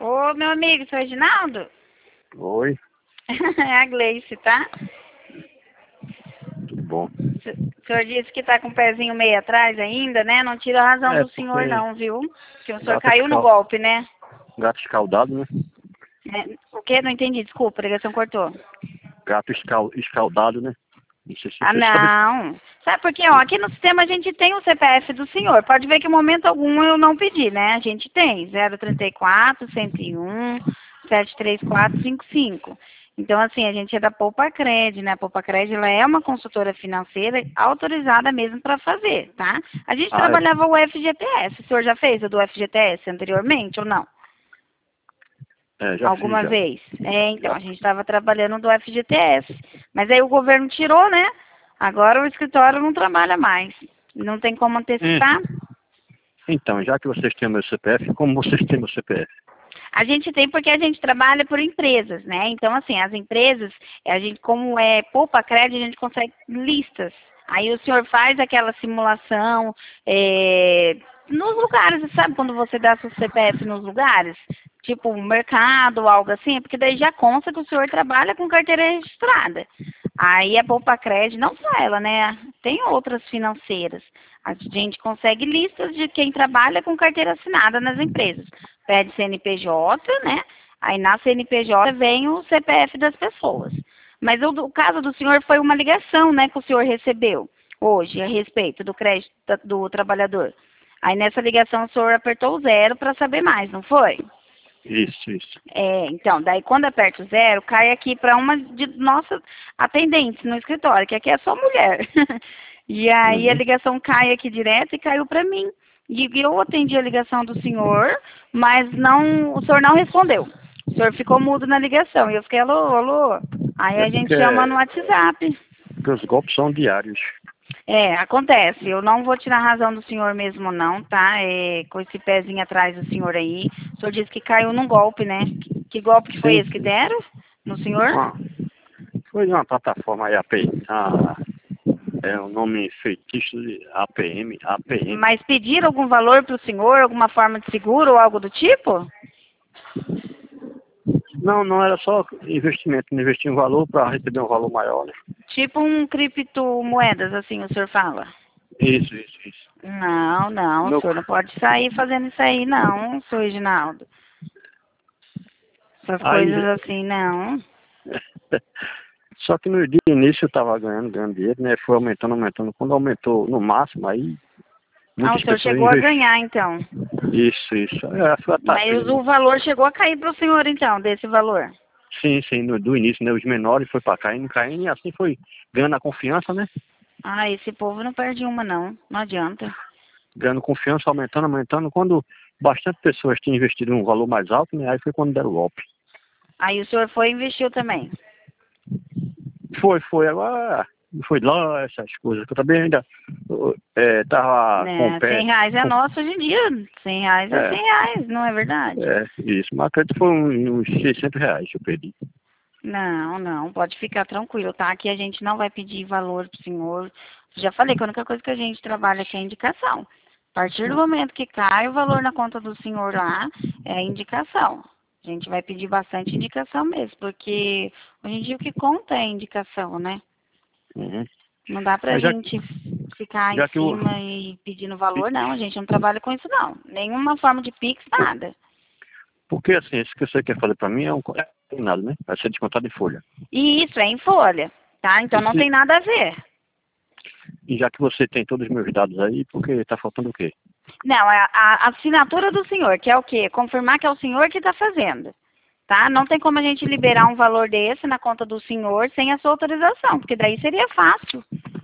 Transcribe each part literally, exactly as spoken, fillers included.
Ô, meu amigo, seu Reginaldo? Oi, É a Gleice, tá? tudo bom? O senhor disse que tá com o pezinho meio atrás ainda, né? Não tira a razão É, do senhor porque não, viu? Que o senhor gato, caiu no escal... golpe, né? gato escaldado, né? É, o quê? Não entendi, desculpa, a ligação cortou. Gato escal... escaldado, né? Não sei se Ah, você sabe. não. Sabe por quê? Ó, aqui no sistema a gente tem o C P F do senhor. Pode ver que em momento algum eu não pedi, né? A gente tem zero trinta e quatro, cento e um, sete três quatro cinco cinco. Então, assim, a gente é da Poupa Cred, né? A Poupa Cred, ela é uma consultora financeira autorizada mesmo para fazer, tá? A gente Ah, é. trabalhava o F G T S. O senhor já fez o do F G T S anteriormente ou não? É, já fiz, Alguma já. vez. É, então, Já. a gente estava trabalhando do F G T S. Mas aí o governo tirou, né? Agora o escritório não trabalha mais. Não tem como Hum, antecipar. Então, já que vocês têm o meu C P F, como vocês têm meu C P F? A gente tem porque a gente trabalha por empresas, né? Então, assim, as empresas, a gente, como é poupa crédito, a gente consegue listas. Aí o senhor faz aquela simulação é, nos lugares, sabe quando você dá seu C P F nos lugares? Tipo, mercado, algo assim, porque daí já consta que o senhor trabalha com carteira registrada. Aí a Poupa Crédito, não só ela, né? Tem outras financeiras. A gente consegue listas de quem trabalha com carteira assinada nas empresas. Pede C N P J, né? Aí na C N P J vem o C P F das pessoas. Mas o, o caso do senhor foi uma ligação, né, que o senhor recebeu hoje a respeito do crédito do trabalhador. Aí nessa ligação o senhor apertou o zero para saber mais, não foi? Isso, isso. É, então, daí quando aperta o zero, cai aqui para uma de nossas atendentes no escritório, que aqui é só mulher. E aí a Uhum. ligação cai aqui direto e caiu para mim. E eu atendi a ligação do senhor, mas não, o senhor não respondeu. O senhor ficou mudo na ligação. E eu fiquei, alô, alô. Aí É a gente porque, chama no WhatsApp. porque os golpes são diários. É, acontece. Eu não vou tirar a razão do senhor mesmo, não, tá? É, com esse pezinho atrás do senhor aí. O senhor disse que caiu num golpe, né? Que, que golpe que foi Sim, esse que sim. deram no senhor? Ah, foi uma plataforma aí, A P I. Ah, é o nome feitiço de A P M, A P M. Mas pediram algum valor para o senhor, alguma forma de seguro ou algo do tipo? Não, não era só investimento, investir um valor para receber um valor maior, né? Tipo um criptomoedas, assim, o senhor fala? Isso, isso, isso. Não, não, o Meu, senhor não pode sair fazendo isso aí, não, senhor Reginaldo. Essas coisas aí, assim, não. só que no dia início eu estava ganhando, ganhando dinheiro, né? Foi aumentando, aumentando. Quando aumentou no máximo, aí Ah, o muitas senhor pessoas chegou a investiram. ganhar, então. Isso, isso. É, foi a taxa. Mas o valor chegou a cair para o senhor, então, desse valor. Sim, sim, no, do início, né? Os menores foi para caindo, caindo, e assim foi ganhando a confiança, né? Ah, esse povo não perde uma, não. Não adianta. Ganhando confiança, aumentando, aumentando. Quando bastante pessoas tinham investido um valor mais alto, né? Aí foi quando deram o golpe. Aí o senhor foi e investiu também. Foi, foi. Agora foi lá essas coisas. Que eu também ainda é, tava com o Né? pé. Cem reais é Com, nosso hoje em dia. Cem reais é é, cem reais, não é verdade? é, isso. Mas acredito que foi uns, uns seiscentos reais que eu perdi. Não, não, pode ficar tranquilo, tá? Aqui a gente não vai pedir valor pro senhor. Já falei que a única coisa que a gente trabalha aqui é indicação. A partir do momento que cai o valor na conta do senhor lá, é indicação. A gente vai pedir bastante indicação mesmo, porque hoje em dia o que conta é indicação, né? Uhum. Não dá pra Mas já, gente ficar em já que eu. cima e pedindo valor, não. A gente não trabalha com isso, não. Nenhuma forma de Pix, nada. Porque assim, isso que você quer fazer pra mim é um. É nada, né? Vai ser descontado em folha. E isso é em folha, tá? Então E, não se, tem nada a ver. e já que você tem todos os meus dados aí, porque tá faltando o quê? Não, é a, a assinatura do senhor, que é o quê? Confirmar que é o senhor que está fazendo, tá? Não tem como a gente liberar um valor desse na conta do senhor sem a sua autorização, porque daí seria fácil.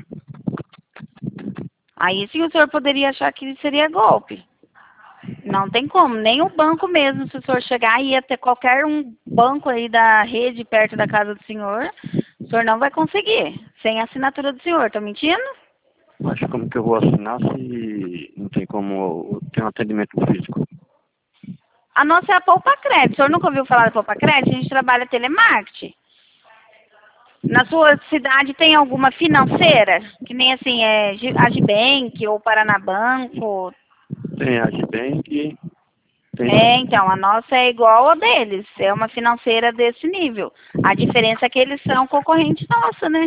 Aí sim o senhor poderia achar que seria golpe. Não tem como, nem o banco mesmo, se o senhor chegar e ir até qualquer um banco aí da rede perto da casa do senhor, o senhor não vai conseguir, sem a assinatura do senhor, tô mentindo? Mas como que eu vou assinar se não tem como ter um atendimento físico? A nossa é a Poupa Crédito. O senhor nunca ouviu falar da Poupa Crédito? A gente trabalha telemarketing. Na sua cidade tem alguma financeira? Que nem assim, é Gi- Agibank ou Paranabanco? Tem a Agibank, Entendi. É, então, a nossa é igual a deles, é uma financeira desse nível. A diferença é que eles são concorrentes nossa, né?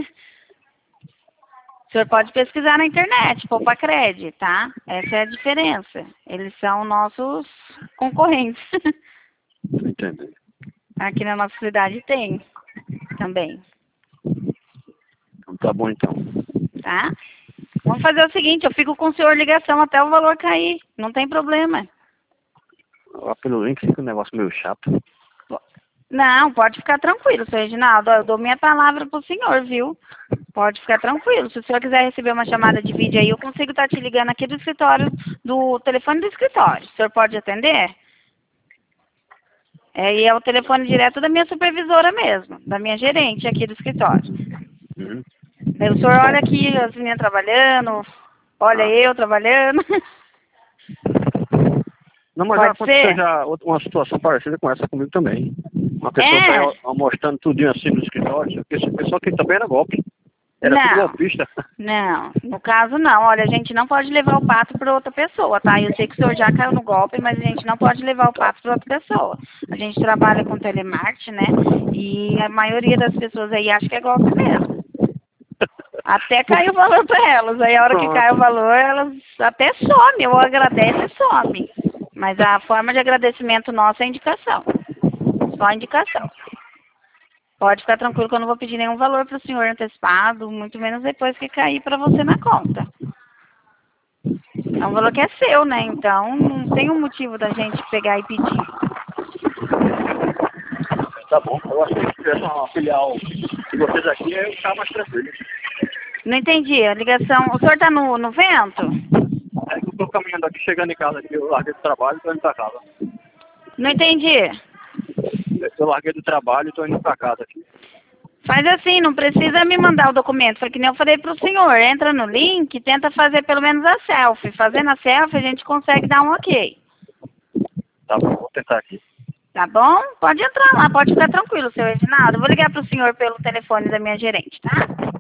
O senhor pode pesquisar na internet, Poupacred, tá? Essa é a diferença. Eles são nossos concorrentes. Entendi. Aqui na nossa cidade tem também, Então, tá bom então. tá? Vamos fazer o seguinte, eu fico com o senhor ligação até o valor cair, não tem problema. Lá pelo link fica um negócio meio chato. Não, pode ficar tranquilo, senhor Reginaldo. Eu dou minha palavra pro senhor, viu? Pode ficar tranquilo. Se o senhor quiser receber uma chamada de vídeo aí, eu consigo estar te ligando aqui do escritório, do telefone do escritório. O senhor pode atender? É, e é o telefone direto da minha supervisora mesmo, da minha gerente aqui do escritório. Uhum. Aí o senhor olha aqui as meninas trabalhando, olha Ah. eu trabalhando. Não, mas Pode já aconteceu ser? já outra- uma situação parecida com essa comigo também. Uma pessoa É? saiu mostrando tudinho assim no escritório. Essa pessoa que também era golpe. Era tudo Não. golpista. Não, no caso não. Olha, a gente não pode levar o pato para outra pessoa, tá? Eu sei que o senhor já caiu no golpe, mas a gente não pode levar o pato para outra pessoa. A gente trabalha com telemarketing, né? E a maioria das pessoas aí acha que é golpe mesmo. Até cai o valor para elas. Aí a hora que Pronto. cai o valor, elas até somem, ou agradece e some. Mas a forma de agradecimento nossa é indicação. Só indicação. Pode ficar tranquilo que eu não vou pedir nenhum valor para o senhor antecipado, muito menos depois que cair para você na conta. É um valor que é seu, né? Então não tem um motivo da gente pegar e pedir. Tá bom. Eu acho que se tivesse uma filial de vocês aqui, eu ficava mais tranquilo. Não entendi. A ligação. O senhor tá no, no vento? É que eu tô caminhando aqui, chegando em casa aqui, eu larguei do trabalho e tô indo pra casa. Não entendi. Eu larguei do trabalho e tô indo pra casa aqui. Faz assim, não precisa me mandar o documento. Foi que nem eu falei pro senhor. Entra no link, tenta fazer pelo menos a selfie. Fazendo a selfie, a gente consegue dar um ok. Tá bom, vou tentar aqui. Tá bom? Pode entrar lá, pode ficar tranquilo, seu Reginaldo. Eu vou ligar pro senhor pelo telefone da minha gerente, tá?